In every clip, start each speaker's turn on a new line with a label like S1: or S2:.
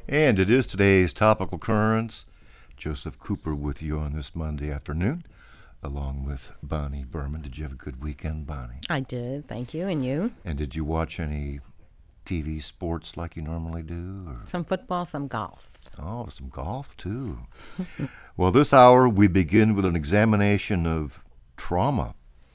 S1: And it is today's topical currents. Joseph Cooper with you on this Monday afternoon, along with Bonnie Berman. Did you have a good weekend, Bonnie?
S2: I did, thank you. And you?
S1: And did you watch any TV sports like you normally do? Or?
S2: Some football, some golf.
S1: Oh, some golf, too. Well, this hour we begin with an examination of trauma.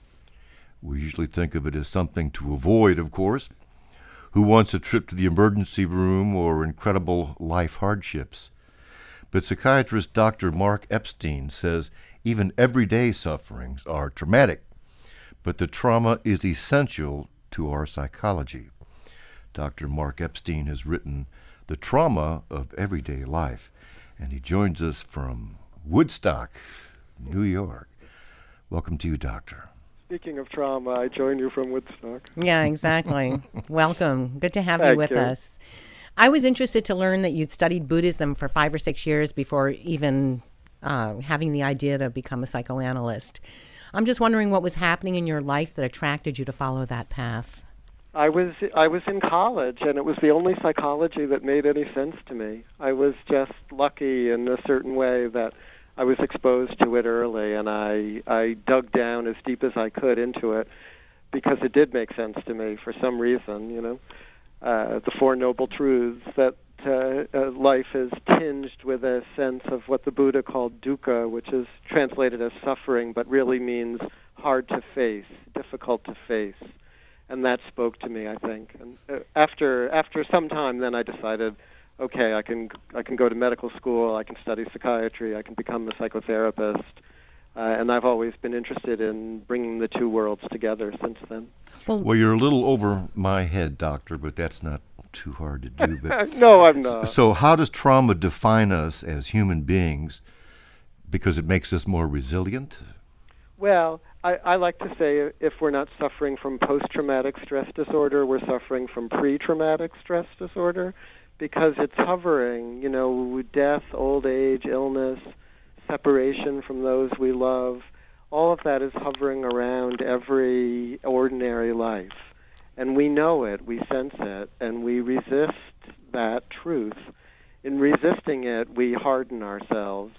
S1: We usually think of it as something to avoid, of course. Who wants a trip to the emergency room or incredible life hardships? But psychiatrist Dr. Mark Epstein says even everyday sufferings are traumatic, but the trauma is essential to our psychology. Dr. Mark Epstein has written The Trauma of Everyday Life, and he joins us from Woodstock, New York. Welcome to you, Doctor.
S3: Speaking of trauma, I join you from Woodstock.
S2: Yeah, exactly. Welcome. Good to have you
S3: Thank
S2: with
S3: you.
S2: us. I was interested to learn that you'd studied Buddhism for 5 or 6 years before even having the idea to become a psychoanalyst. I'm just wondering what was happening in your life that attracted you to follow that path.
S3: I was in college, and it was the only psychology that made any sense to me. I was just lucky in a certain way that I was exposed to it early, and I dug down as deep as I could into it because it did make sense to me for some reason, you know. The Four Noble Truths, that life is tinged with a sense of what the Buddha called dukkha, which is translated as suffering, but really means hard to face, difficult to face. And that spoke to me, I think. And after some time, then I decided, okay, I can go to medical school, I can study psychiatry, I can become a psychotherapist, and I've always been interested in bringing the two worlds together since then.
S1: Well, you're a little over my head, Doctor, but that's not too hard to do. But
S3: No, I'm not.
S1: So how does trauma define us as human beings? Because it makes us more resilient?
S3: Well, I like to say if we're not suffering from post-traumatic stress disorder, we're suffering from pre-traumatic stress disorder, because it's hovering, you know, death, old age, illness, separation from those we love. All of that is hovering around every ordinary life. And we know it, we sense it, and we resist that truth. In resisting it, we harden ourselves,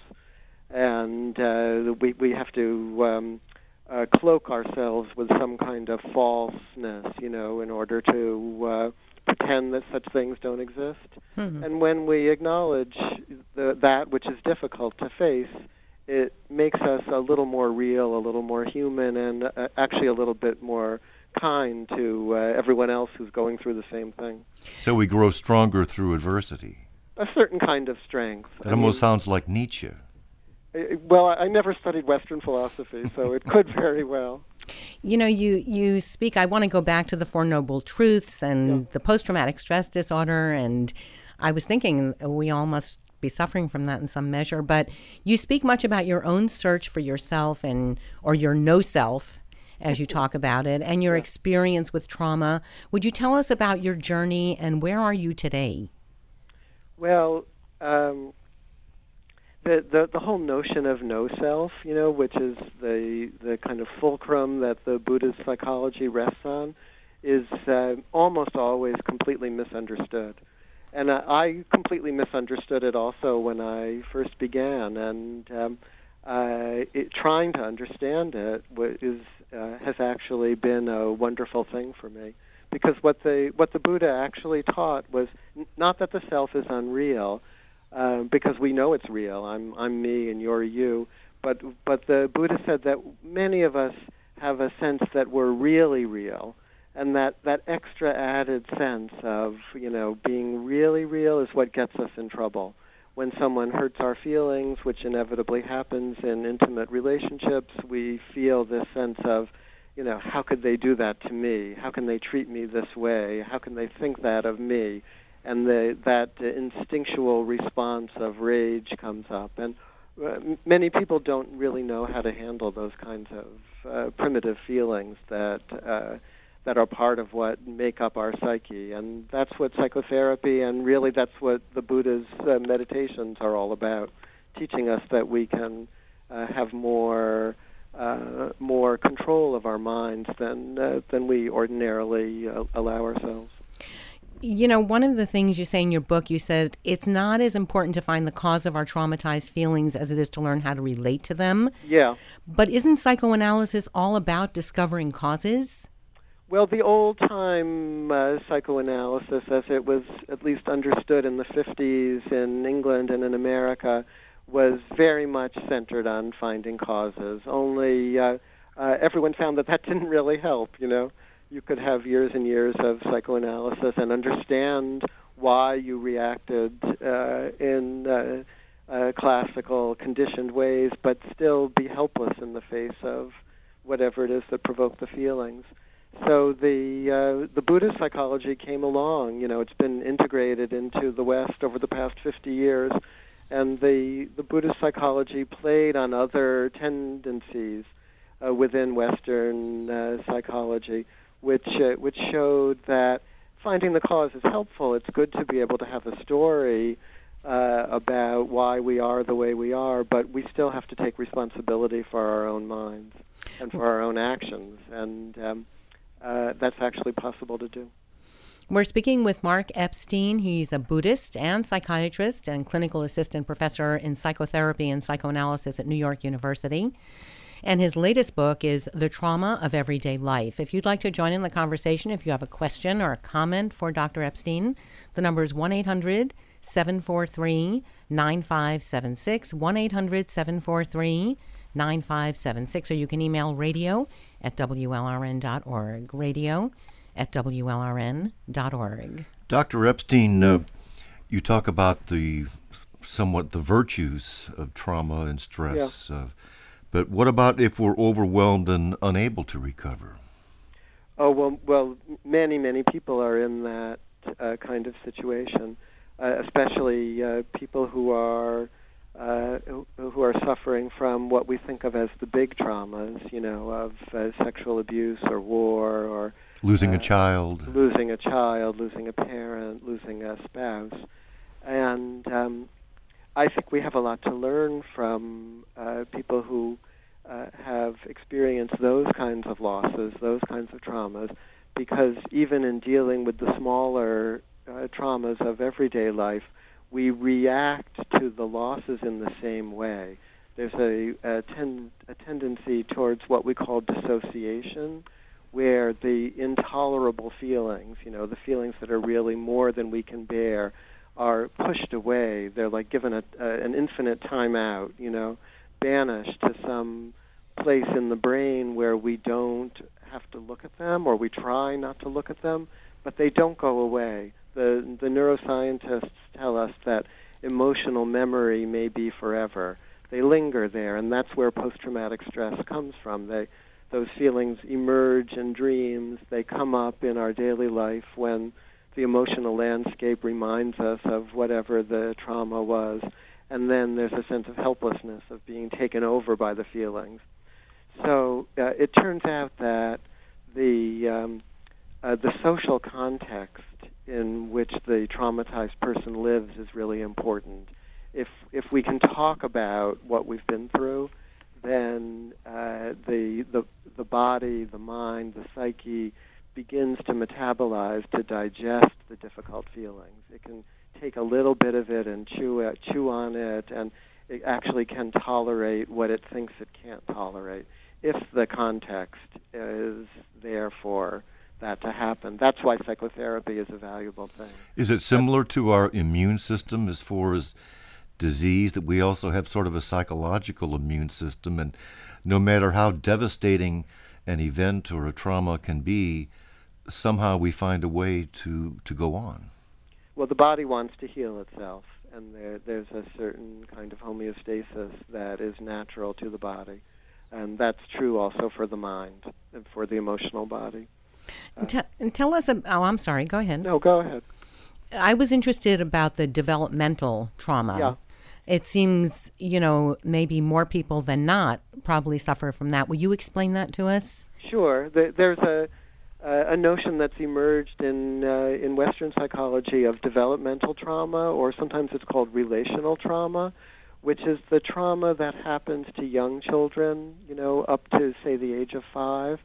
S3: and we have to cloak ourselves with some kind of falseness, you know, in order to pretend that such things don't exist.
S2: Mm-hmm.
S3: And when we acknowledge that which is difficult to face, it makes us a little more real, a little more human, and actually a little bit more kind to everyone else who's going through the same thing.
S1: So we grow stronger through adversity.
S3: A certain kind of strength.
S1: It almost sounds like Nietzsche.
S3: Well, I never studied Western philosophy, so it could very well.
S2: You know, you speak, I want to go back to the Four Noble Truths and the post-traumatic stress disorder, and I was thinking we all must be suffering from that in some measure, but you speak much about your own search for yourself or your no self, as you talk about it, and your experience with trauma. Would you tell us about your journey and where are you today?
S3: Well, the whole notion of no self, you know, which is the kind of fulcrum that the Buddhist psychology rests on, is almost always completely misunderstood. And I completely misunderstood it also when I first began, and trying to understand it has actually been a wonderful thing for me. Because what the Buddha actually taught was not that the self is unreal, because we know it's real. I'm me and you're you. But the Buddha said that many of us have a sense that we're really real, and that extra added sense of, you know, being really real is what gets us in trouble. When someone hurts our feelings, which inevitably happens in intimate relationships, we feel this sense of, you know, how could they do that to me? How can they treat me this way? How can they think that of me? And that instinctual response of rage comes up. And many people don't really know how to handle those kinds of primitive feelings that are part of what make up our psyche. And that's what psychotherapy, and really that's what the Buddha's meditations are all about, teaching us that we can have more control of our minds than we ordinarily allow ourselves.
S2: You know, one of the things you say in your book, you said it's not as important to find the cause of our traumatized feelings as it is to learn how to relate to them.
S3: Yeah.
S2: But isn't psychoanalysis all about discovering causes?
S3: Well, the old-time psychoanalysis, as it was at least understood in the 50s in England and in America, was very much centered on finding causes. Only everyone found that didn't really help, you know. You could have years and years of psychoanalysis and understand why you reacted in classical, conditioned ways, but still be helpless in the face of whatever it is that provoked the feelings. So the Buddhist psychology came along. You know, it's been integrated into the West over the past 50 years, and the Buddhist psychology played on other tendencies within Western psychology, which showed that finding the cause is helpful. It's good to be able to have a story about why we are the way we are, but we still have to take responsibility for our own minds and for our own actions, and that's actually possible to do.
S2: We're speaking with Mark Epstein. He's a Buddhist and psychiatrist and clinical assistant professor in psychotherapy and psychoanalysis at New York University. And his latest book is The Trauma of Everyday Life. If you'd like to join in the conversation, if you have a question or a comment for Dr. Epstein, the number is 1-800-743-9576, 1-800-743-9576, or you can email radio@WLRN.org, radio@WLRN.org.
S1: Dr. Epstein, you talk about the virtues of trauma and stress.
S3: Yeah.
S1: But what about if we're overwhelmed and unable to recover?
S3: Oh, well, many people are in that kind of situation, especially people who are suffering from what we think of as the big traumas, you know, of sexual abuse or war or
S1: losing a child,
S3: losing a parent, losing a spouse, and I think we have a lot to learn from people who have experienced those kinds of losses, those kinds of traumas, because even in dealing with the smaller traumas of everyday life, we react to the losses in the same way. There's a tendency towards what we call dissociation, where the intolerable feelings, you know, the feelings that are really more than we can bear, are pushed away. They're like given an infinite timeout, you know, banished to some place in the brain where we don't have to look at them, or we try not to look at them, but they don't go away. The neuroscientists tell us that emotional memory may be forever. They linger there, and that's where post-traumatic stress comes from. Those feelings emerge in dreams. They come up in our daily life when the emotional landscape reminds us of whatever the trauma was, and then there's a sense of helplessness, of being taken over by the feelings. So it turns out that the social context in which the traumatized person lives is really important. If we can talk about what we've been through, then the body, the mind, the psyche begins to metabolize, to digest the difficult feelings. It can take a little bit of it and chew on it, and it actually can tolerate what it thinks it can't tolerate, if the context is there for that to happen. That's why psychotherapy is a valuable thing.
S1: Is it similar to our immune system as far as disease, that we also have sort of a psychological immune system, and no matter how devastating an event or a trauma can be, somehow we find a way to go on?
S3: Well, the body wants to heal itself, and there's a certain kind of homeostasis that is natural to the body, and that's true also for the mind and for the emotional body.
S2: Tell us I'm sorry, go ahead.
S3: No, go ahead.
S2: I was interested about the developmental trauma.
S3: Yeah.
S2: It seems, you know, maybe more people than not probably suffer from that. Will you explain that to us?
S3: Sure. There's a notion that's emerged in Western psychology of developmental trauma, or sometimes it's called relational trauma, which is the trauma that happens to young children, you know, up to, say, the age of 5,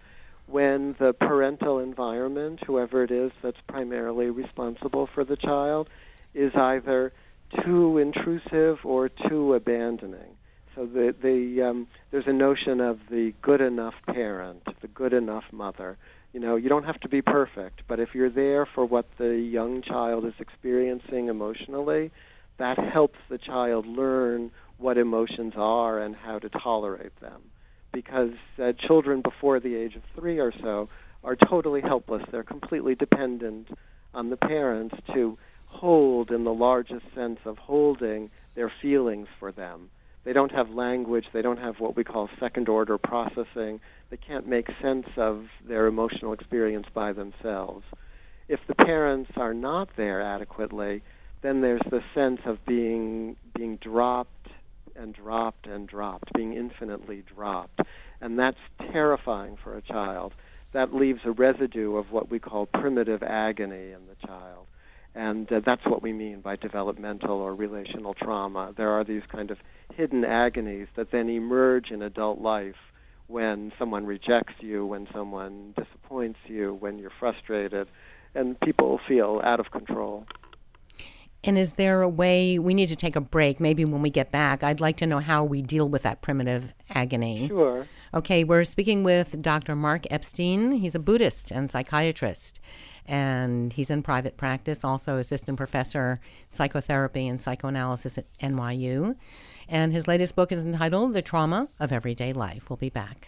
S3: when the parental environment, whoever it is that's primarily responsible for the child, is either too intrusive or too abandoning. So there's a notion of the good enough parent, the good enough mother. You know, you don't have to be perfect, but if you're there for what the young child is experiencing emotionally, that helps the child learn what emotions are and how to tolerate them. Because children before the age of 3 or so are totally helpless. They're completely dependent on the parents to hold, in the largest sense of holding, their feelings for them. They don't have language. They don't have what we call second-order processing. They can't make sense of their emotional experience by themselves. If the parents are not there adequately, then there's the sense of being dropped and dropped and dropped, being infinitely dropped. And that's terrifying for a child. That leaves a residue of what we call primitive agony in the child. And that's what we mean by developmental or relational trauma. There are these kind of hidden agonies that then emerge in adult life when someone rejects you, when someone disappoints you, when you're frustrated, and people feel out of control.
S2: And is there a way, we need to take a break, maybe when we get back, I'd like to know how we deal with that primitive agony.
S3: Sure.
S2: Okay, we're speaking with Dr. Mark Epstein. He's a Buddhist and psychiatrist, and he's in private practice, also assistant professor psychotherapy and psychoanalysis at NYU. And his latest book is entitled The Trauma of Everyday Life. We'll be back.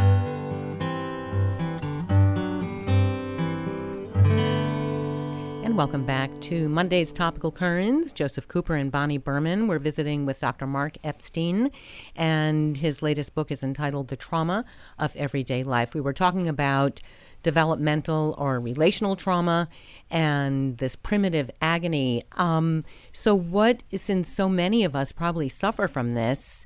S2: And welcome back to Monday's Topical Currents. Joseph Cooper and Bonnie Berman. We're visiting with Dr. Mark Epstein, and his latest book is entitled The Trauma of Everyday Life. We were talking about developmental or relational trauma and this primitive agony. So since so many of us probably suffer from this,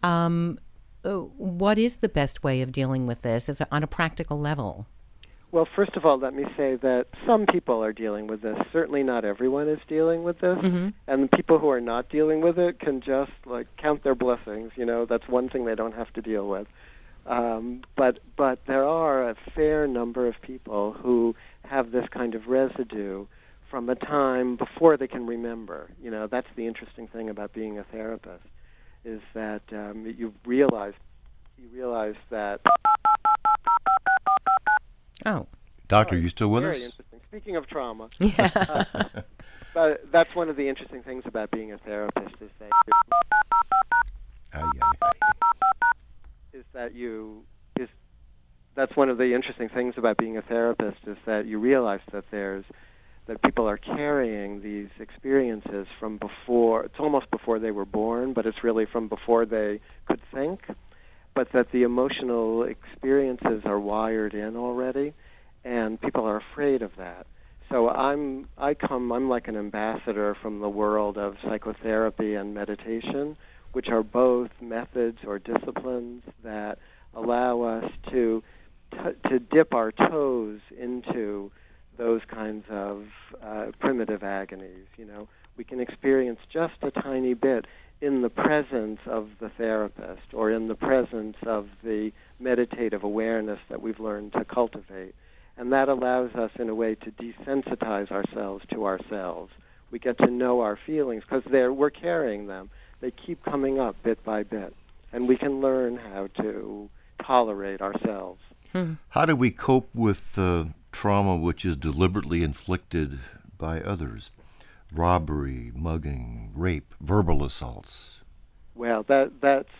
S2: what is the best way of dealing with this on a practical level?
S3: Well, first of all, let me say that some people are dealing with this. Certainly not everyone is dealing with this. Mm-hmm. And the people who are not dealing with it can just, count their blessings. You know, that's one thing they don't have to deal with. But there are a fair number of people who have this kind of residue from a time before they can remember. You know, that's the interesting thing about being a therapist, is that you realize that...
S2: Oh.
S1: Doctor, you still with us?
S3: Very interesting. Speaking of trauma,
S2: Yeah.
S3: but that's one of the interesting things about being a therapist is that that's one of the interesting things about being a therapist is that you realize that people are carrying these experiences from before. It's almost before they were born, but it's really from before they could think. But that the emotional experiences are wired in already, and people are afraid of that. So I'm like an ambassador from the world of psychotherapy and meditation, which are both methods or disciplines that allow us to dip our toes into those kinds of primitive agonies. You know, we can experience just a tiny bit in the presence of the therapist or in the presence of the meditative awareness that we've learned to cultivate. And that allows us, in a way, to desensitize ourselves to ourselves. We get to know our feelings because we're carrying them. They keep coming up bit by bit. And we can learn how to tolerate ourselves.
S1: How do we cope with trauma which is deliberately inflicted by others? Robbery, mugging, rape, verbal assaults.
S3: Well, that's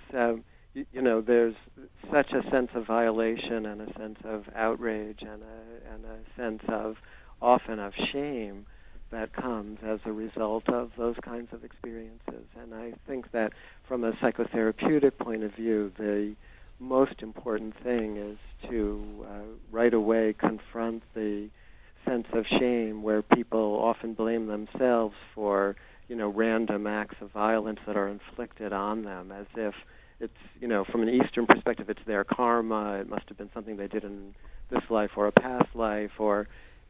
S3: there's such a sense of violation and a sense of outrage and a sense of often of shame that comes as a result of those kinds of experiences. And I think that from a psychotherapeutic point of view, the most important thing is to right away confront the sense of shame where people often blame themselves for, random acts of violence that are inflicted on them, as if it's, from an Eastern perspective, it's their karma. It must have been something they did in this life or a past life, or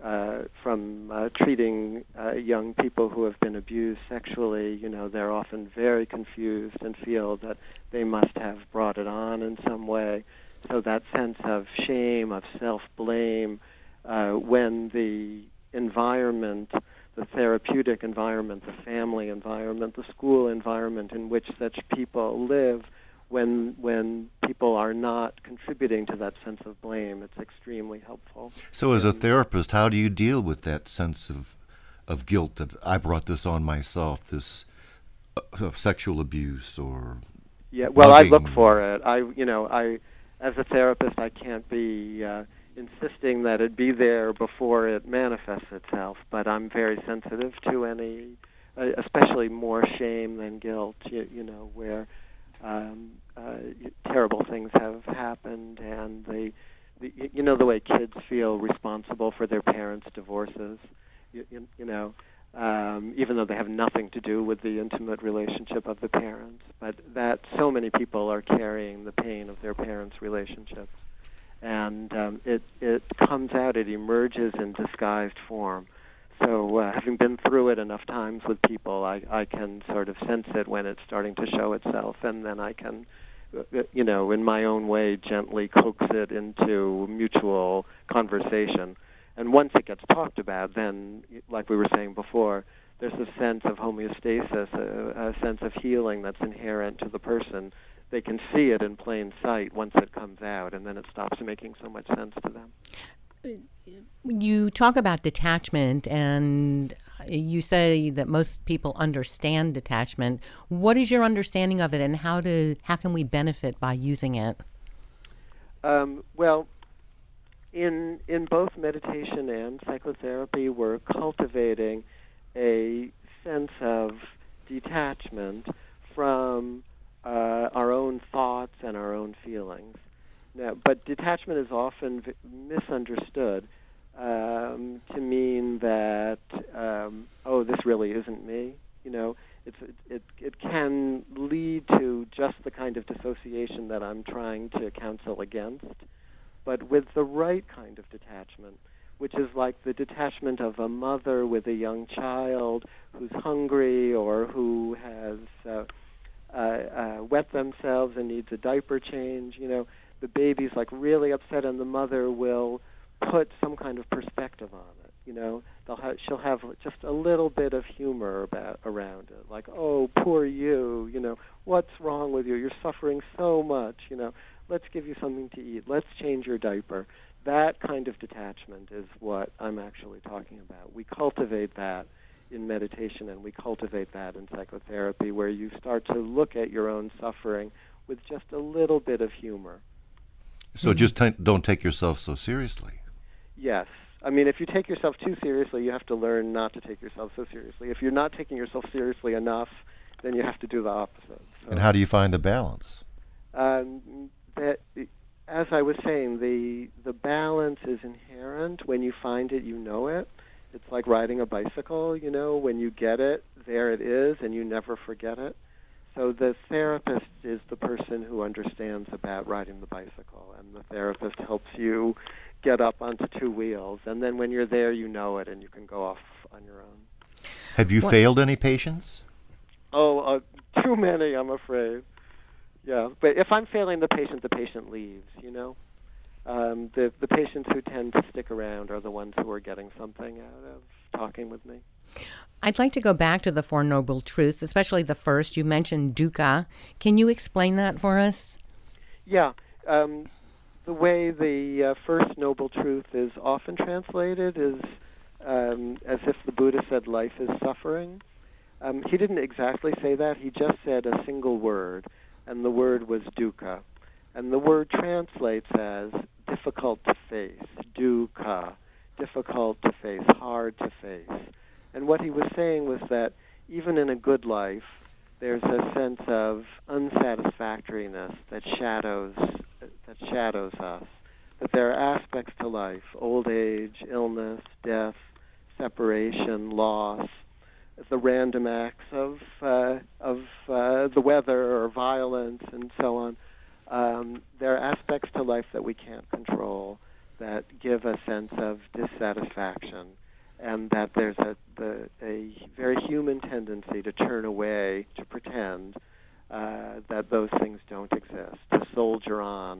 S3: from treating young people who have been abused sexually, they're often very confused and feel that they must have brought it on in some way. So that sense of shame, of self-blame, when the environment, the therapeutic environment, the family environment, the school environment in which such people live, when people are not contributing to that sense of blame, it's extremely helpful.
S1: So as a therapist, how do you deal with that sense of guilt that I brought this on myself, this sexual abuse or
S3: yeah, well, I
S1: mugging?
S3: look for it. I as a therapist, I can't be insisting that it be there before it manifests itself, but I'm very sensitive to any, especially more shame than guilt, where terrible things have happened, and the way kids feel responsible for their parents' divorces, even though they have nothing to do with the intimate relationship of the parents, but that so many people are carrying the pain of their parents' relationships, and it comes out, it emerges in disguised form. So having been through it enough times with people, I can sort of sense it when it's starting to show itself, and then I can, in my own way, gently coax it into mutual conversation. And once it gets talked about, then, like we were saying before, there's a sense of homeostasis, a sense of healing that's inherent to the person. They can see it in plain sight once it comes out, and then it stops making so much sense to them.
S2: You talk about detachment, and you say that most people understand detachment. What is your understanding of it, and how can we benefit by using it?
S3: Well, in both meditation and psychotherapy, we're cultivating a sense of detachment from our own thoughts and our own feelings. Now, but detachment is often misunderstood to mean that, this really isn't me. It can lead to just the kind of dissociation that I'm trying to counsel against. But with the right kind of detachment, which is like the detachment of a mother with a young child who's hungry or who has wet themselves and needs a diaper change, the baby's like really upset, and the mother will put some kind of perspective on it. She'll have just a little bit of humor around it, like, oh, poor you, what's wrong with you? You're suffering so much, let's give you something to eat. Let's change your diaper. That kind of detachment is what I'm actually talking about. We cultivate that in meditation, and we cultivate that in psychotherapy, where you start to look at your own suffering with just a little bit of humor.
S1: So just don't take yourself so seriously.
S3: Yes. I mean, if you take yourself too seriously, you have to learn not to take yourself so seriously. If you're not taking yourself seriously enough, then you have to do the opposite. So,
S1: and how do you find the balance?
S3: As I was saying, the balance is inherent. When you find it, you know it. It's like riding a bicycle, when you get it, there it is, and you never forget it. So the therapist is the person who understands about riding the bicycle, and the therapist helps you get up onto two wheels. And then when you're there, you know it, and you can go off on your own.
S1: Have you failed any patients?
S3: Oh, too many, I'm afraid. Yeah, but if I'm failing the patient leaves, The patients who tend to stick around are the ones who are getting something out of talking with me.
S2: I'd like to go back to the Four Noble Truths, especially the first. You mentioned dukkha. Can you explain that for us?
S3: Yeah. The way the first noble truth is often translated is as if the Buddha said life is suffering. He didn't exactly say that. He just said a single word, and the word was dukkha. And the word translates as difficult to face, dukkha, difficult to face, hard to face. And what he was saying was that even in a good life, there's a sense of unsatisfactoriness that shadows us, that there are aspects to life, old age, illness, death, separation, loss, the random acts of the weather or violence and so on. There are aspects to life that we can't control that give a sense of dissatisfaction, and that there's a very human tendency to turn away, to pretend that those things don't exist, to soldier on,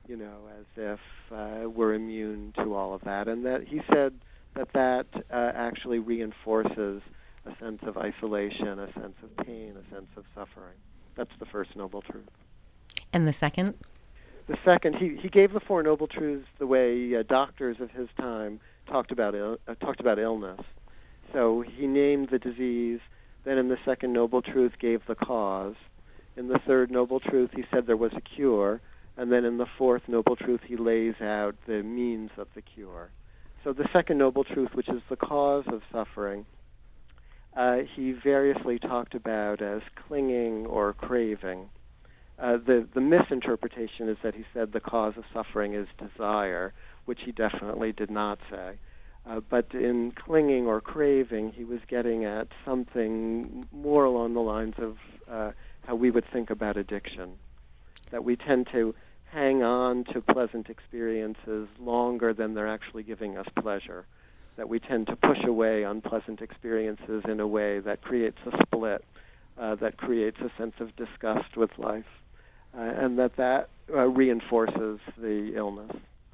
S3: as if we're immune to all of that. And that he said that actually reinforces a sense of isolation, a sense of pain, a sense of suffering. That's the first noble truth.
S2: And the second?
S3: The second, he gave the Four Noble Truths the way doctors of his time talked about illness. So he named the disease, then in the second Noble Truth gave the cause. In the third Noble Truth he said there was a cure, and then in the fourth Noble Truth he lays out the means of the cure. So the second Noble Truth, which is the cause of suffering, he variously talked about as clinging or craving. The misinterpretation is that he said the cause of suffering is desire, which he definitely did not say. But in clinging or craving, he was getting at something more along the lines of how we would think about addiction, that we tend to hang on to pleasant experiences longer than they're actually giving us pleasure, that we tend to push away unpleasant experiences in a way that creates a split, that creates a sense of disgust with life, and that reinforces the illness.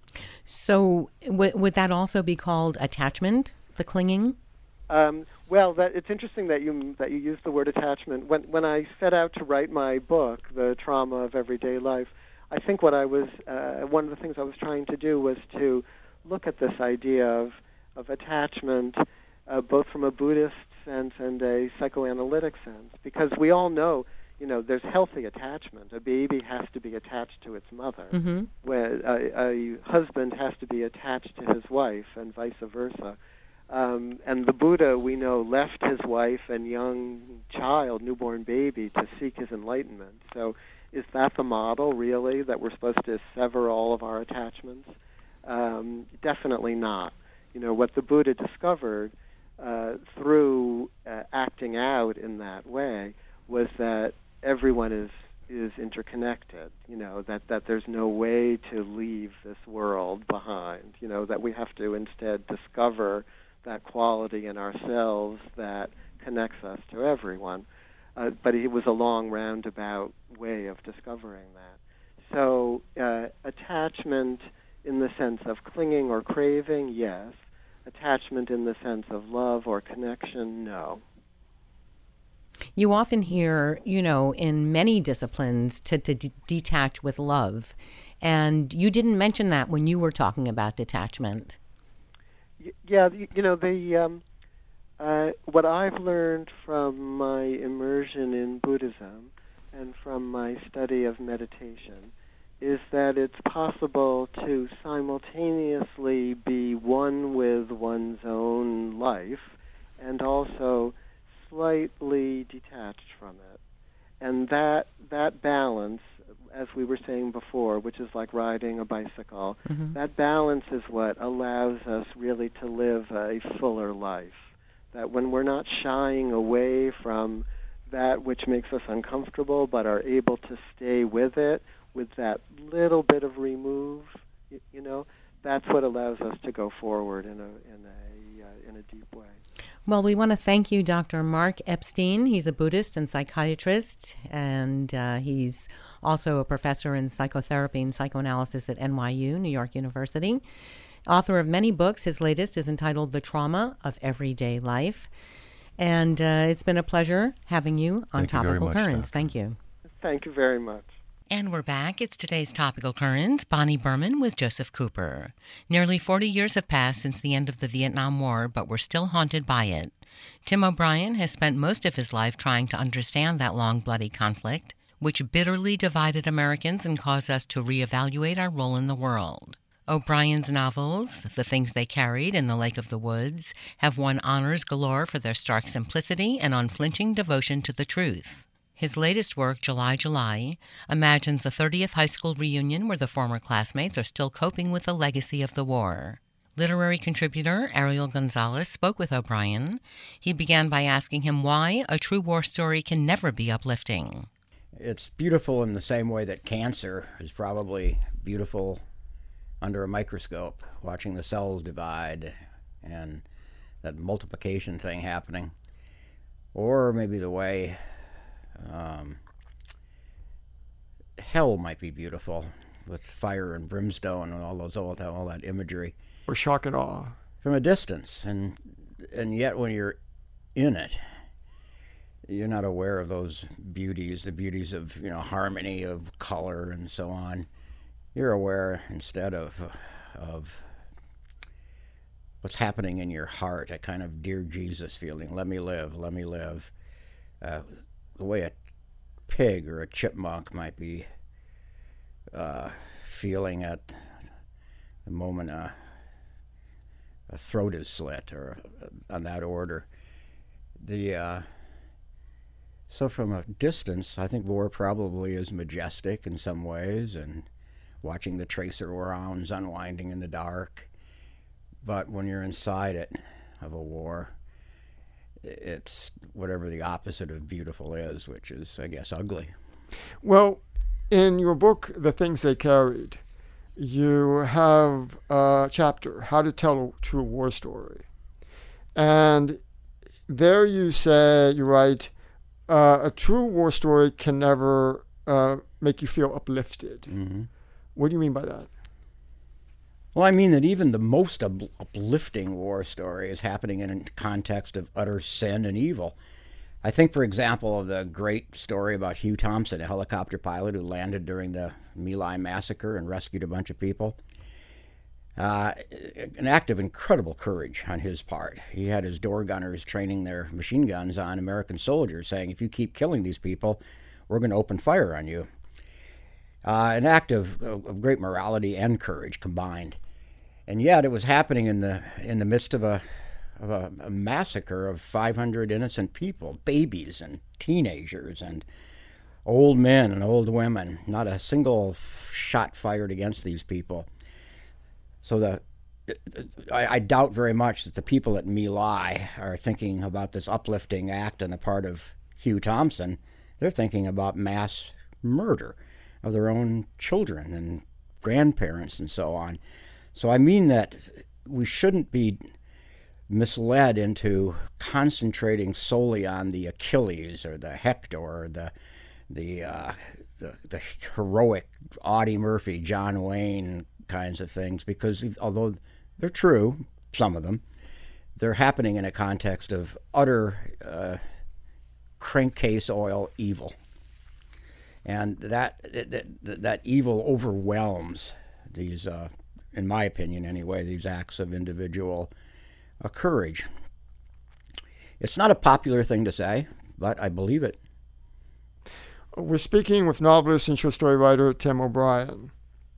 S2: So would that also be called attachment, the clinging?
S3: Well, it's interesting that you use the word attachment. When I set out to write my book, The Trauma of Everyday Life, I think what I was one of the things I was trying to do was to look at this idea of attachment, both from a Buddhist sense and a psychoanalytic sense, because we all know, there's healthy attachment. A baby has to be attached to its mother.
S2: Mm-hmm.
S3: Where a husband has to be attached to his wife, and vice versa. And the Buddha, we know, left his wife and young child, newborn baby, to seek his enlightenment. So is that the model, really, that we're supposed to sever all of our attachments? Definitely not. What the Buddha discovered through acting out in that way was that everyone is interconnected, that there's no way to leave this world behind, that we have to instead discover that quality in ourselves that connects us to everyone. But it was a long roundabout way of discovering that. So attachment in the sense of clinging or craving, yes. Attachment in the sense of love or connection, no.
S2: You often hear, in many disciplines to detach with love. And you didn't mention that when you were talking about detachment.
S3: Yeah, what I've learned from my immersion in Buddhism and from my study of meditation is that it's possible to simultaneously be one with one's own life and also slightly detached from it. And that balance, as we were saying before, which is like riding a bicycle, mm-hmm. that balance is what allows us really to live a fuller life. That when we're not shying away from that which makes us uncomfortable, but are able to stay with it, with that little bit of remove, that's what allows us to go forward in a deep way.
S2: Well, we want to thank you, Dr. Mark Epstein. He's a Buddhist and psychiatrist, and he's also a professor in psychotherapy and psychoanalysis at NYU, New York University. Author of many books. His latest is entitled The Trauma of Everyday Life. And it's been a pleasure having you on Topical Currents. Thank you.
S3: Thank you very much.
S2: And we're back. It's today's Topical Currents. Bonnie Berman with Joseph Cooper. Nearly 40 years have passed since the end of the Vietnam War, but we're still haunted by it. Tim O'Brien has spent most of his life trying to understand that long, bloody conflict, which bitterly divided Americans and caused us to reevaluate our role in the world. O'Brien's novels, The Things They Carried and The Lake of the Woods, have won honors galore for their stark simplicity and unflinching devotion to the truth. His latest work, July, July, imagines a 30th high school reunion where the former classmates are still coping with the legacy of the war. Literary contributor Ariel Gonzalez spoke with O'Brien. He began by asking him why a true war story can never be uplifting.
S4: It's beautiful in the same way that cancer is probably beautiful under a microscope, watching the cells divide and that multiplication thing happening. Or maybe the way hell might be beautiful, with fire and brimstone and all that imagery.
S5: Or shock and awe.
S4: From a distance, and yet when you're in it, you're not aware of those beauties, the beauties of harmony, of color, and so on. You're aware instead of what's happening in your heart, a kind of dear Jesus feeling. Let me live, let me live. The way a pig or a chipmunk might be feeling at the moment a throat is slit, or on that order. So from a distance, I think war probably is majestic in some ways, and watching the tracer rounds unwinding in the dark. But when you're inside it, of a war, it's whatever the opposite of beautiful is, which is, I guess, ugly.
S5: Well, in your book, The Things They Carried, you have a chapter, How to Tell a True War Story. And there you write, a true war story can never make you feel uplifted.
S4: Mm-hmm.
S5: What do you mean by that?
S4: Well, I mean that even the most uplifting war story is happening in a context of utter sin and evil. I think, for example, of the great story about Hugh Thompson, a helicopter pilot who landed during the My Lai massacre and rescued a bunch of people. An act of incredible courage on his part. He had his door gunners training their machine guns on American soldiers, saying, if you keep killing these people, we're going to open fire on you. An act of great morality and courage combined. And yet it was happening in the midst of a massacre of 500 innocent people, babies and teenagers and old men and old women. Not a single shot fired against these people. So I doubt very much that the people at My Lai are thinking about this uplifting act on the part of Hugh Thompson. They're thinking about mass murder of their own children and grandparents and so on. So I mean that we shouldn't be misled into concentrating solely on the Achilles or the Hector or the heroic Audie Murphy, John Wayne kinds of things, because although they're true, some of them, they're happening in a context of utter crankcase oil evil. And that evil overwhelms these, in my opinion anyway, these acts of individual courage. It's not a popular thing to say, but I believe it.
S5: We're speaking with novelist and short story writer Tim O'Brien.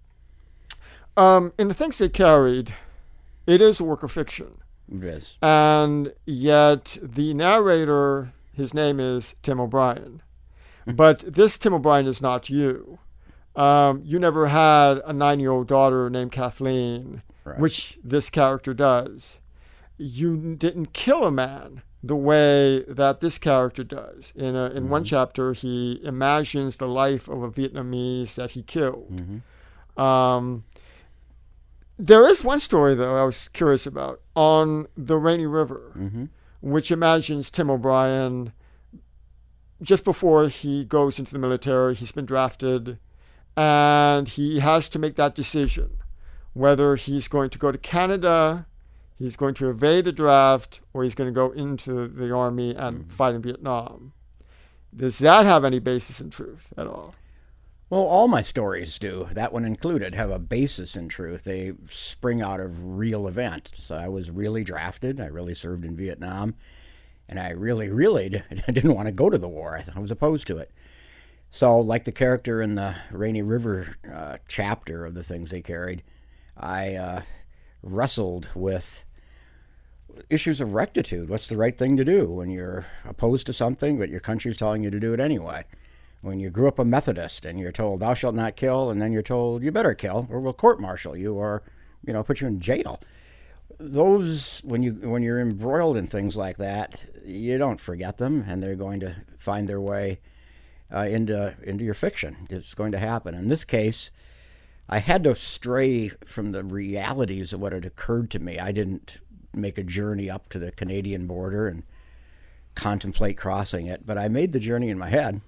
S5: In The Things They Carried, it is a work of fiction.
S4: It is.
S5: And yet the narrator, his name is Tim O'Brien. But this Tim O'Brien is not you. You never had a 9-year-old daughter named Kathleen,
S4: Right.
S5: which this character does. You didn't kill a man the way that this character does. In one chapter, he imagines the life of a Vietnamese that he killed.
S4: Mm-hmm.
S5: There is one story, though, I was curious about, on the Rainy River,
S4: Mm-hmm.
S5: which imagines Tim O'Brien just before he goes into the military. He's been drafted, and he has to make that decision, whether he's going to go to Canada, he's going to evade the draft, or he's going to go into the army and fight in Vietnam. Does that have any basis in truth at all?
S4: Well, all my stories do, that one included, have a basis in truth. They spring out of real events. I was really drafted. I really served in Vietnam. And I really didn't want to go to the war. I was opposed to it. So, like the character in the Rainy River chapter of The Things They Carried, I wrestled with issues of rectitude. What's the right thing to do when you're opposed to something, but your country's telling you to do it anyway? When you grew up a Methodist and you're told, thou shalt not kill, and then you're told, you better kill, or we'll court-martial you, or, put you in jail. Those, when you're embroiled in things like that, you don't forget them, and they're going to find their way into your fiction. It's going to happen. In this case, I had to stray from the realities of what had occurred to me. I didn't make a journey up to the Canadian border and contemplate crossing it, but I made the journey in my head.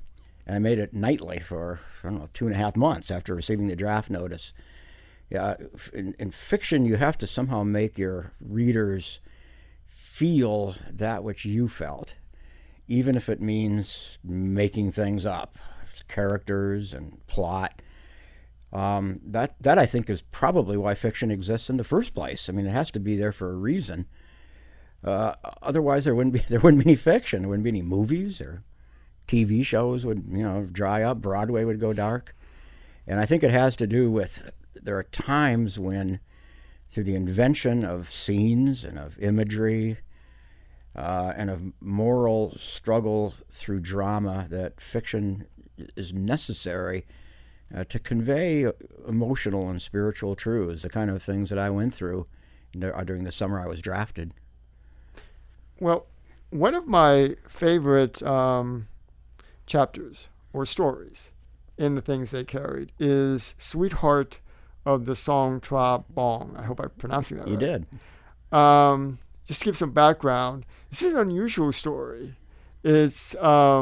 S4: And I made it nightly for, I don't know, 2.5 months after receiving the draft notice. Yeah, in fiction, you have to somehow make your readers feel that which you felt, even if it means making things up, characters and plot. That I think is probably why fiction exists in the first place. I mean, it has to be there for a reason. Otherwise, there wouldn't be any fiction. There wouldn't be any movies, or TV shows would dry up. Broadway would go dark. And I think it has to do with, there are times when, through the invention of scenes and of imagery and of moral struggle through drama, that fiction is necessary to convey emotional and spiritual truths, the kind of things that I went through during the summer I was drafted.
S5: Well, one of my favorite chapters or stories in the things they carried is Sweetheart of the Song Tra Bong. I hope I'm pronouncing that right.
S4: You did.
S5: Just to give some background, this is an unusual story. It's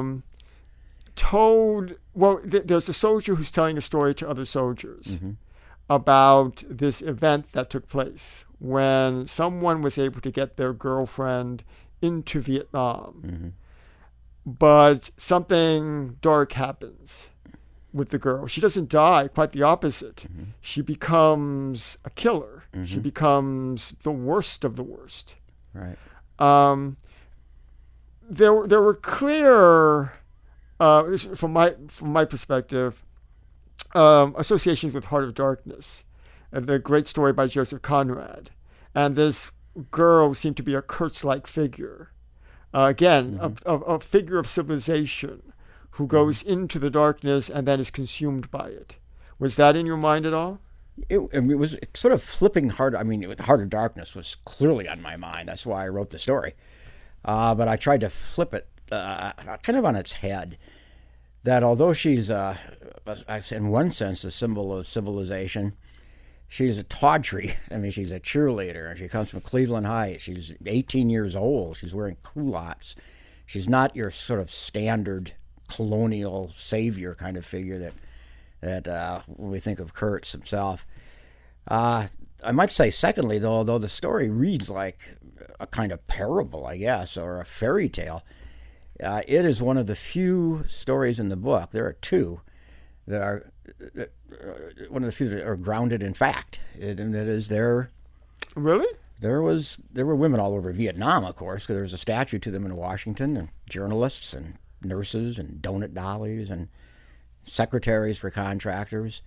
S5: told, well, there's a soldier who's telling a story to other soldiers about this event that took place when someone was able to get their girlfriend into Vietnam. But something dark happens with the girl. She doesn't die, quite the opposite. She becomes a killer. She becomes the worst of the worst.
S4: Right.
S5: There were clear, from my perspective, associations with Heart of Darkness, the great story by Joseph Conrad. And this girl seemed to be a Kurtz-like figure. Again, a figure of civilization who goes into the darkness and then is consumed by it. Was that in your mind at all?
S4: It was sort of flipping Heart. I mean, the Heart of Darkness was clearly on my mind. That's why I wrote the story. But I tried to flip it kind of on its head. That although she's, in one sense, a symbol of civilization, she's a tawdry. I mean, she's a cheerleader. She comes from Cleveland Heights. She's 18 years old. She's wearing culottes. She's not your sort of standard colonial savior kind of figure that when we think of Kurtz himself. I might say, secondly, though, although the story reads like a kind of parable, I guess, or a fairy tale, it is one of the few stories in the book. There are two that are one of the few that are grounded in fact. And that is there.
S5: Really?
S4: There were women all over Vietnam, of course, because there was a statue to them in Washington, and journalists and nurses and donut dollies and secretaries for contractors,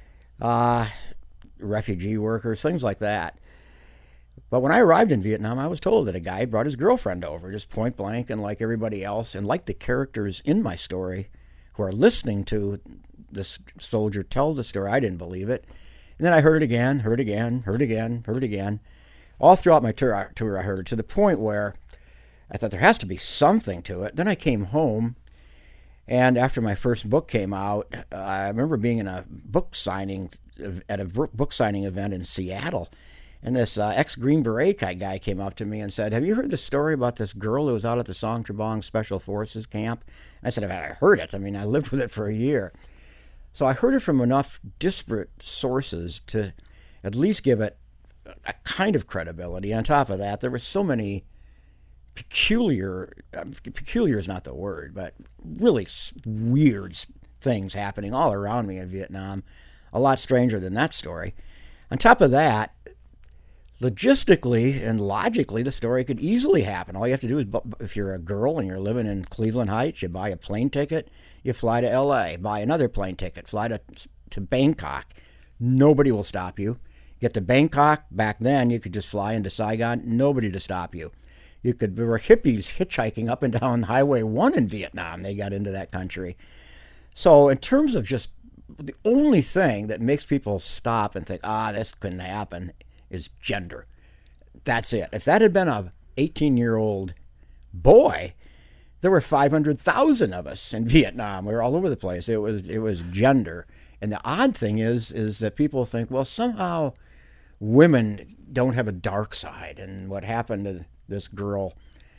S4: refugee workers, things like that. But when I arrived in Vietnam, I was told that a guy brought his girlfriend over, just point blank, and like everybody else, and like the characters in my story who are listening to this soldier tell the story, I didn't believe it. And then I heard it again, heard it again, heard it again, heard it again. All throughout my tour I heard it, to the point where I thought there has to be something to it. Then I came home, and after my first book came out, I remember being in a book signing at a book signing event in Seattle, and this ex-Green Beret guy came up to me and said, "Have you heard the story about this girl who was out at the Song Tra Bong Special Forces camp?" And I said, "I heard it. I mean, I lived with it for a year." So I heard it from enough disparate sources to at least give it a kind of credibility. On top of that, there were so many peculiar is not the word, but really weird things happening all around me in Vietnam, a lot stranger than that story. On top of that, logistically and logically, the story could easily happen. All you have to do is, if you're a girl and you're living in Cleveland Heights, you buy a plane ticket, you fly to L.A., buy another plane ticket, fly to Bangkok. Nobody will stop you. Get to Bangkok, back then you could just fly into Saigon, nobody to stop you. There were hippies hitchhiking up and down Highway 1 in Vietnam. They got into that country. So in terms of just the only thing that makes people stop and think, this couldn't happen, is gender. That's it. If that had been a 18-year-old boy, there were 500,000 of us in Vietnam. We were all over the place. It was gender. And the odd thing is that people think, well, somehow women don't have a dark side, and what happened to this girl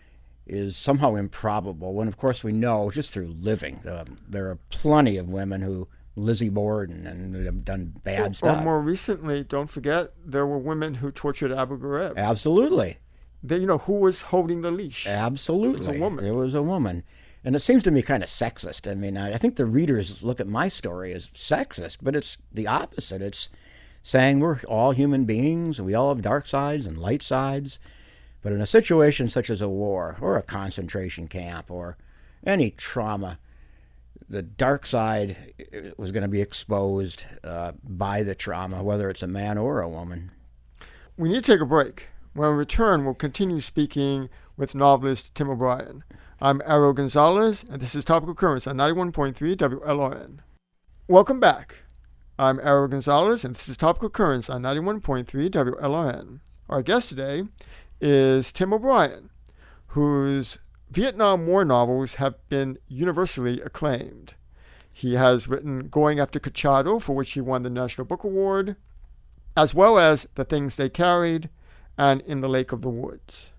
S4: is somehow improbable, when of course we know just through living, there are plenty of women who, Lizzie Borden, and who have done bad stuff.
S5: Or more recently, don't forget, there were women who tortured Abu Ghraib.
S4: Absolutely.
S5: They, who was holding the leash?
S4: Absolutely.
S5: It was a woman.
S4: It was a woman. And it seems to me kind of sexist. I mean, I think the readers look at my story as sexist, but it's the opposite. It's saying we're all human beings, we all have dark sides and light sides. But in a situation such as a war or a concentration camp or any trauma, the dark side was going to be exposed by the trauma, whether it's a man or a woman.
S5: We need to take a break. When we return, we'll continue speaking with novelist Tim O'Brien. I'm Ariel Gonzalez, and this is Topical Currents on 91.3 WLRN. Welcome back. I'm Ariel Gonzalez, and this is Topical Currents on 91.3 WLRN. Our guest today is Tim O'Brien, whose Vietnam War novels have been universally acclaimed. He has written Going After Cachado, for which he won the National Book Award, as well as The Things They Carried and In the Lake of the Woods.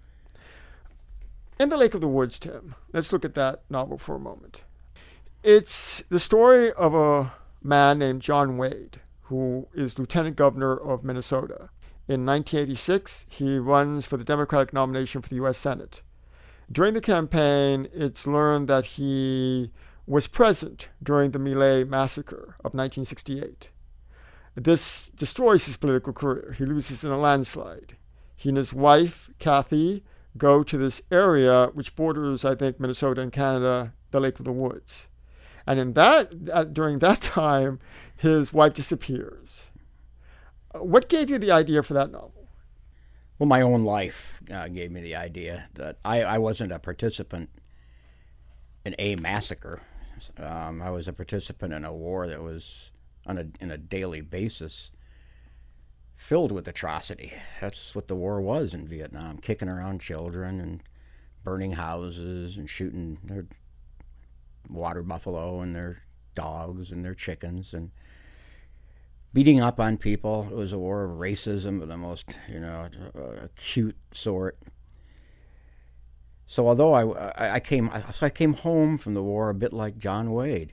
S5: In the Lake of the Woods, Tim, let's look at that novel for a moment. It's the story of a man named John Wade, who is Lieutenant Governor of Minnesota. In 1986, he runs for the Democratic nomination for the U.S. Senate. During the campaign, it's learned that he was present during the My Lai massacre of 1968. This destroys his political career. He loses in a landslide. He and his wife, Kathy, go to this area which borders, I think, Minnesota and Canada, the Lake of the Woods. And in that, during that time, his wife disappears. What gave you the idea for that novel?
S4: Well, my own life gave me the idea that I wasn't a participant in a massacre. I was a participant in a war that was in a daily basis filled with atrocity. That's what the war was in Vietnam, kicking around children and burning houses and shooting their water buffalo and their dogs and their chickens and beating up on people. It was a war of racism of the most, acute sort. So although I came home from the war a bit like John Wade,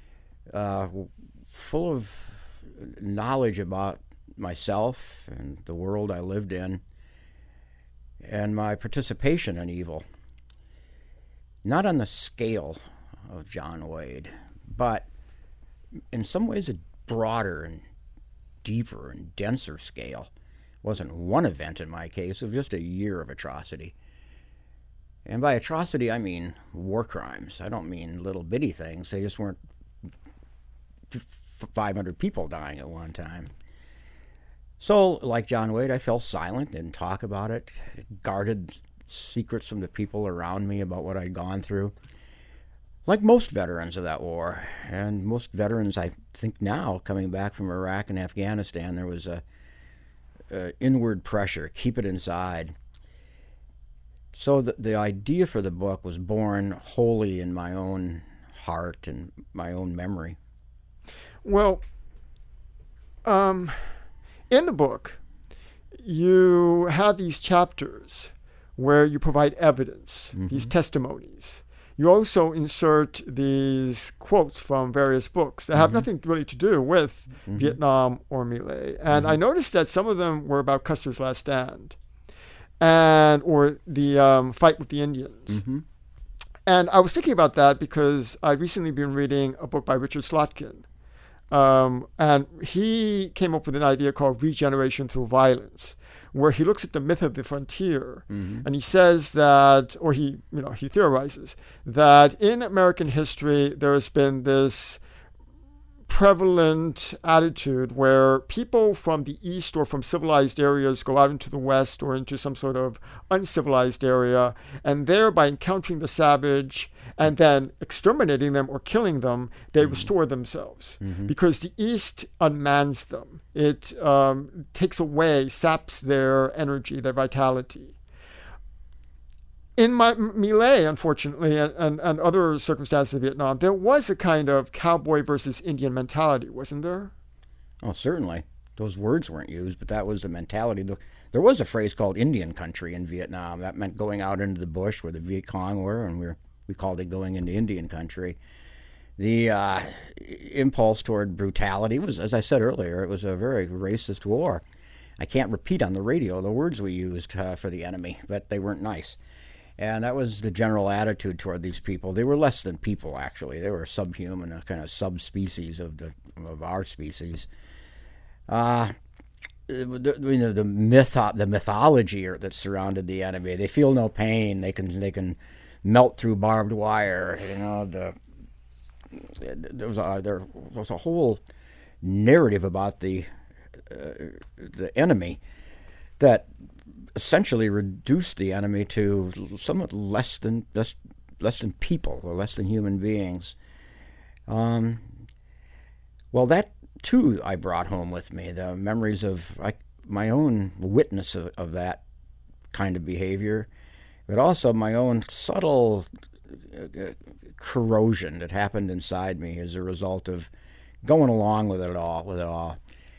S4: full of knowledge about myself and the world I lived in and my participation in evil. Not on the scale of John Wade, but in some ways a broader and deeper and denser scale. It wasn't one event in my case, it was just a year of atrocity. And by atrocity, I mean war crimes. I don't mean little bitty things. They just weren't 500 people dying at one time. So, like John Wade, I fell silent, didn't talk about it, guarded secrets from the people around me about what I'd gone through. Like most veterans of that war, and most veterans, I think now, coming back from Iraq and Afghanistan, there was a inward pressure, keep it inside. So the idea for the book was born wholly in my own heart and my own memory.
S5: Well, in the book, you have these chapters where you provide evidence, these testimonies. You also insert these quotes from various books that have nothing really to do with Vietnam or My Lai. And I noticed that some of them were about Custer's last stand or the fight with the Indians. And I was thinking about that because I'd recently been reading a book by Richard Slotkin. And he came up with an idea called regeneration through violence, where he looks at the myth of the frontier, and he says that, or he theorizes that in American history there has been this prevalent attitude where people from the East or from civilized areas go out into the West or into some sort of uncivilized area, and there, by encountering the savage and then exterminating them or killing them, they restore themselves. Because the East unmans them. It takes away, saps their energy, their vitality. In My Lai, unfortunately, and other circumstances of Vietnam, there was a kind of cowboy versus Indian mentality, wasn't there?
S4: Oh, certainly. Those words weren't used, but that was the mentality. The There was a phrase called Indian country in Vietnam. That meant going out into the bush where the Viet Cong were, and we called it going into Indian country. The impulse toward brutality was, as I said earlier, it was a very racist war. I can't repeat on the radio the words we used for the enemy, but they weren't nice. And that was the general attitude toward these people. They were less than people, actually. They were subhuman, a kind of subspecies of our species. The mythology that surrounded the enemy. They feel no pain. They can melt through barbed wire. There was a whole narrative about the enemy that essentially reduced the enemy to somewhat less than people, or less than human beings. Well, that too I brought home with me, the memories of my own witness of that kind of behavior, but also my own subtle corrosion that happened inside me as a result of going along with it all.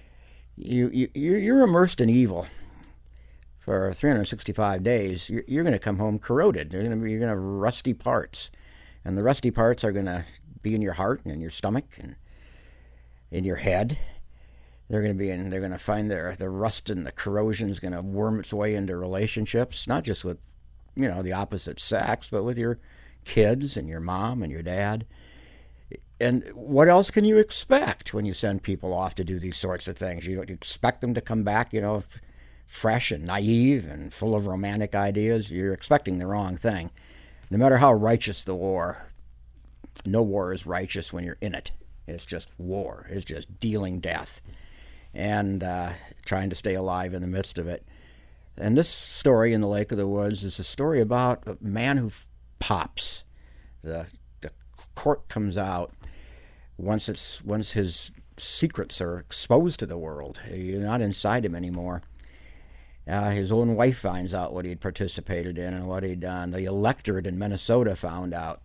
S4: You're immersed in evil for 365 days. You're going to come home corroded. You're going to have rusty parts, and the rusty parts are going to be in your heart and in your stomach and in your head. They're going to find the rust and the corrosion is going to worm its way into relationships, not just with the opposite sex, but with your kids and your mom and your dad. And what else can you expect when you send people off to do these sorts of things? You don't expect them to come back, fresh and naive and full of romantic ideas. You're expecting the wrong thing. No matter how righteous the war, no war is righteous when you're in it. It's just war. It's just dealing death and trying to stay alive in the midst of it. And this story in the Lake of the Woods is a story about a man who pops. The cork comes out once his secrets are exposed to the world. You're not inside him anymore. His own wife finds out what he'd participated in and what he'd done. The electorate in Minnesota found out.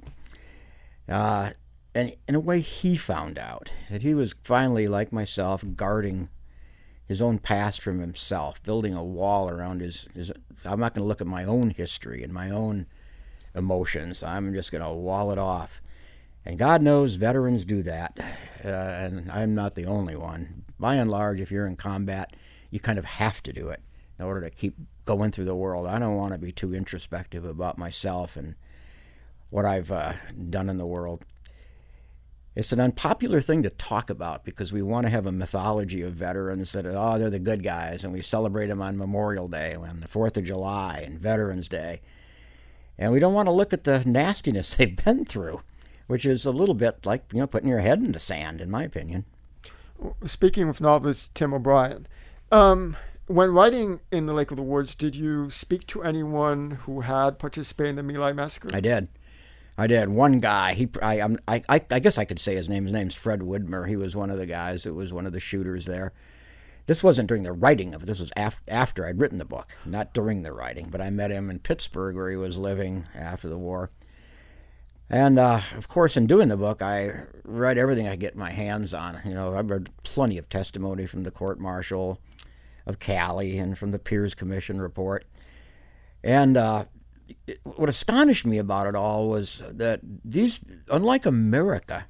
S4: And in a way, he found out that he was finally, like myself, guarding his own past from himself, building a wall around his I'm not going to look at my own history and my own emotions. I'm just going to wall it off. And God knows veterans do that, and I'm not the only one. By and large, if you're in combat, you kind of have to do it in order to keep going through the world. I don't want to be too introspective about myself and what I've done in the world. It's an unpopular thing to talk about because we want to have a mythology of veterans that, they're the good guys, and we celebrate them on Memorial Day, on the 4th of July, and Veterans Day. And we don't want to look at the nastiness they've been through, which is a little bit like, putting your head in the sand, in my opinion.
S5: Speaking with novelist Tim O'Brien, when writing In the Lake of the Woods, did you speak to anyone who had participated in the My Lai massacre?
S4: I did. One guy, I guess I could say his name. His name's Fred Widmer. He was one of the guys that was one of the shooters there. This wasn't during the writing of it. This was after I'd written the book, not during the writing. But I met him in Pittsburgh, where he was living after the war. And, of course, in doing the book, I read everything I get my hands on. I read plenty of testimony from the court-martial of Cali and from the Peers Commission report. And what astonished me about it all was that these, unlike America,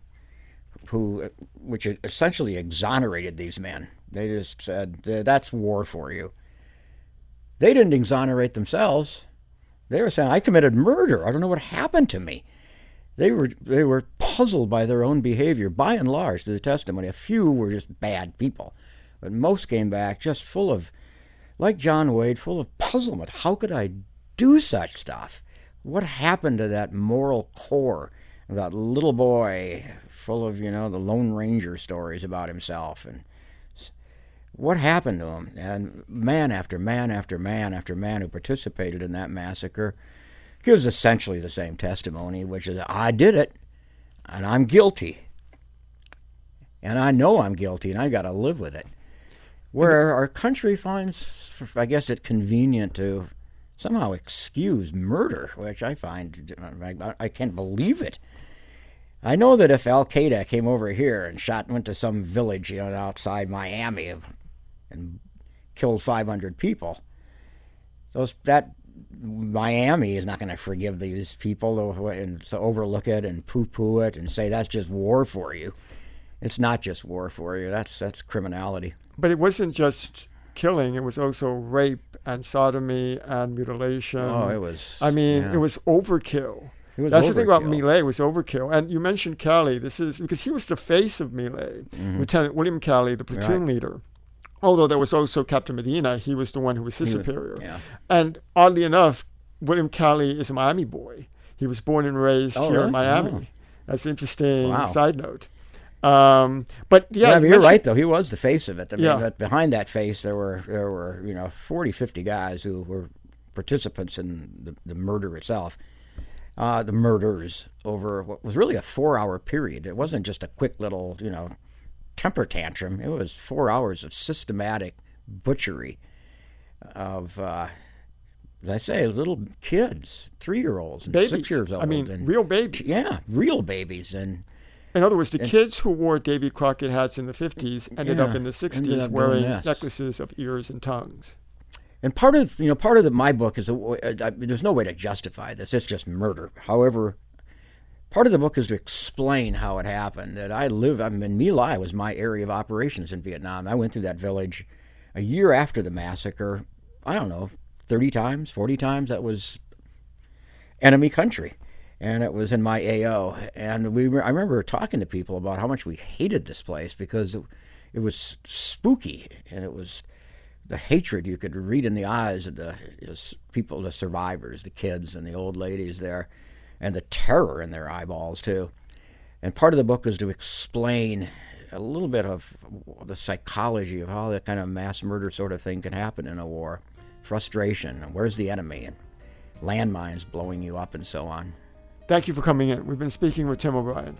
S4: which essentially exonerated these men, they just said, that's war for you. They didn't exonerate themselves. They were saying, I committed murder. I don't know what happened to me. They were puzzled by their own behavior, by and large, to the testimony. A few were just bad people, but most came back just full of, like John Wade, full of puzzlement. How could I do such stuff? What happened to that moral core of that little boy full of, the Lone Ranger stories about himself? And what happened to him? And man after man after man after man who participated in that massacre gives essentially the same testimony, which is, I did it, and I'm guilty. And I know I'm guilty, and I got to live with it. Where our country finds, I guess, it convenient to somehow excuse murder, which I find, I can't believe it. I know that if Al-Qaeda came over here and went to some village, outside Miami and killed 500 people, that Miami is not going to forgive these people and so overlook it and poo-poo it and say that's just war for you. It's not just war for you. That's criminality.
S5: But it wasn't just killing. It was also rape and sodomy and mutilation.
S4: Oh, it was.
S5: I mean,
S4: yeah.
S5: It was overkill.
S4: It was
S5: That's the thing about
S4: overkill.
S5: Millet. It was overkill. And you mentioned Calley. This is because he was the face of Millet, Lieutenant William Calley, the platoon leader. Although there was also Captain Medina. He was the one who was his superior.
S4: Yeah.
S5: And oddly enough, William Calley is a Miami boy. He was born and raised here
S4: really?
S5: in Miami.
S4: Oh.
S5: That's an interesting
S4: Wow.
S5: side note. But
S4: Yeah,
S5: you
S4: you're
S5: mentioned-
S4: right, though. He was the face of it. I mean,
S5: Yeah.
S4: that behind that face, there were 40, 50 guys who were participants in the murder itself. The murders over what was really a 4-hour period. It wasn't just a quick little, temper tantrum. It was 4 hours of systematic butchery of, as I say, little kids, 3-year-olds and
S5: babies.
S4: 6 years old.
S5: I mean,
S4: and,
S5: real babies.
S4: Yeah, real babies. And
S5: In other words, the kids who wore Davy Crockett hats in the 50s ended up in the 60s
S4: ended up doing
S5: wearing
S4: this.
S5: necklaces of ears and tongues.
S4: And part of my book is there's no way to justify this. It's just murder. However, part of the book is to explain how it happened. That My Lai was my area of operations in Vietnam. I went through that village a year after the massacre. I don't know, 30 times, 40 times. That was enemy country, and it was in my AO. And I remember talking to people about how much we hated this place because it was spooky, and it was the hatred you could read in the eyes of the people, the survivors, the kids and the old ladies there, and the terror in their eyeballs too. And part of the book was to explain a little bit of the psychology of how that kind of mass murder sort of thing can happen in a war. Frustration, and where's the enemy, and landmines blowing you up and so on.
S5: Thank you for coming in. We've been speaking with Tim O'Brien.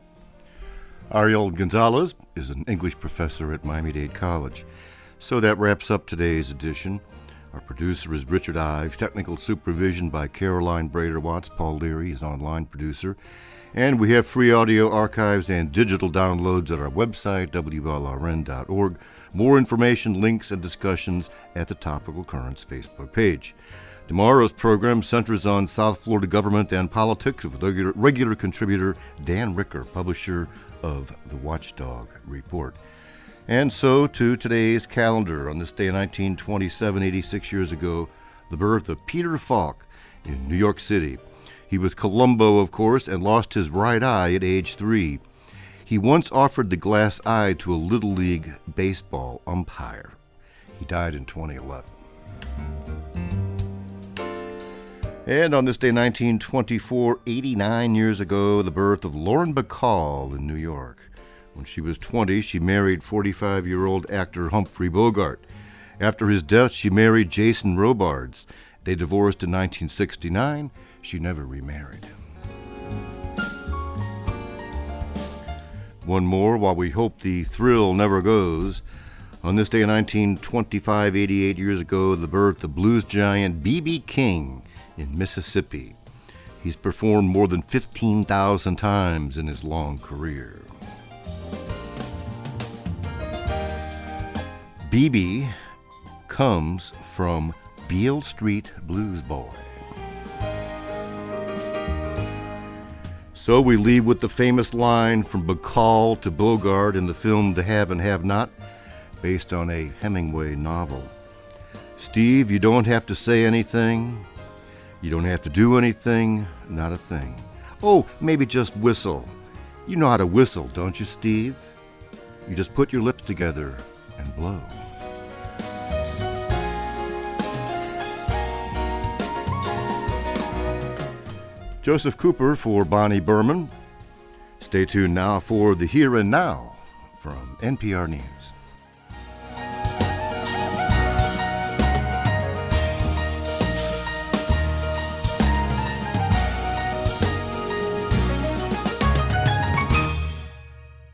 S1: Ariel Gonzalez is an English professor at Miami-Dade College. So that wraps up today's edition. Our producer is Richard Ives, technical supervision by Caroline Brader-Watts. Paul Leary is online producer. And we have free audio archives and digital downloads at our website, WLRN.org. More information, links, and discussions at the Topical Currents Facebook page. Tomorrow's program centers on South Florida government and politics with regular contributor Dan Ricker, publisher of the Watchdog Report. And so to today's calendar. On this day in 1927, 86 years ago, the birth of Peter Falk in New York City. He was Columbo, of course, and lost his right eye at age 3. He once offered the glass eye to a Little League baseball umpire. He died in 2011. And on this day, 1924, 89 years ago, the birth of Lauren Bacall in New York. When she was 20, she married 45-year-old actor Humphrey Bogart. After his death, she married Jason Robards. They divorced in 1969. She never remarried. One more, while we hope the thrill never goes. On this day in 1925, 88 years ago, the birth of blues giant B.B. King in Mississippi. He's performed more than 15,000 times in his long career. B.B. comes from Beale Street Blues Boy. So we leave with the famous line from Bacall to Bogart in the film The Have and Have Not, based on a Hemingway novel. Steve, you don't have to say anything. You don't have to do anything, not a thing. Oh, maybe just whistle. You know how to whistle, don't you, Steve? You just put your lips together and blow. Joseph Cooper for Bonnie Berman. Stay tuned now for the Here and Now from NPR News.